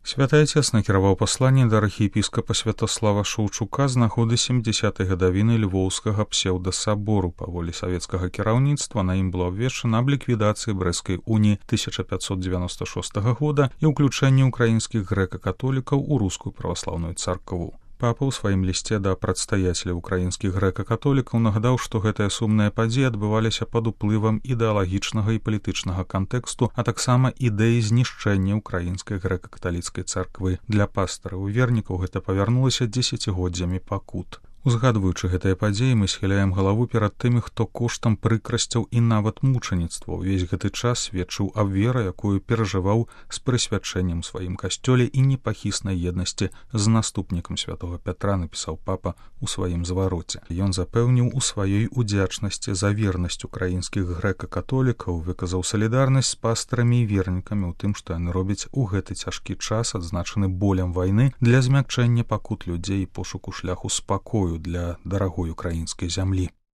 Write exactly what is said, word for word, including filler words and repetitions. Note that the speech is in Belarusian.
Святы Отец накіраваў пасланне да архіепіскапа Святослава Шаўчука з нагоды сямдзесятай гадавіны львоўскага псеўдасабору. Паволі савецкага кіраўніцтва на ім было абвешчана аб ліквідацыі Брэсцкай уніі тысяча пятьсот девяносто шостага года і ўключэнні ўкраінскіх грэка-католікаў у рускую праваслаўную царкву. Папа ў сваім лісце да прадстаяцеляў украінскіх грэка-католікаў нагадаў, што гэтыя сумныя падзеі адбываліся пад уплывам ідэалагічнага і палітычнага кантэксту, а таксама ідэі знішчэння ўкраінскай грэка-каталіцкай царквы. Для пастараў і вернікаў гэта павярнулася дзесяцігоддзямі пакут. Узгадваючы гэтыя падзеі, мы схіляем галаву перад тымі, хто коштам прыкрасцяў і нават мучаніцтва ўвесь гэты час сведчыў аб веры, якую перажываў з прысвячэннем сваім касцёле і непахіснай еднасці з наступнікам святога Пятра, напісаў папа ў сваім звароце. Ён запэўніў у сваёй удзячнасці за вернасць украінскіх грэка-католікаў, выказаў салідарнасць з пастарамі і вернікамі ў тым, што яны робяць у гэты цяжкі час, адзначаны болем вайны, для змякчэння пакут людзей і пошуку шляху спакою для дарагой украінскай зямлі.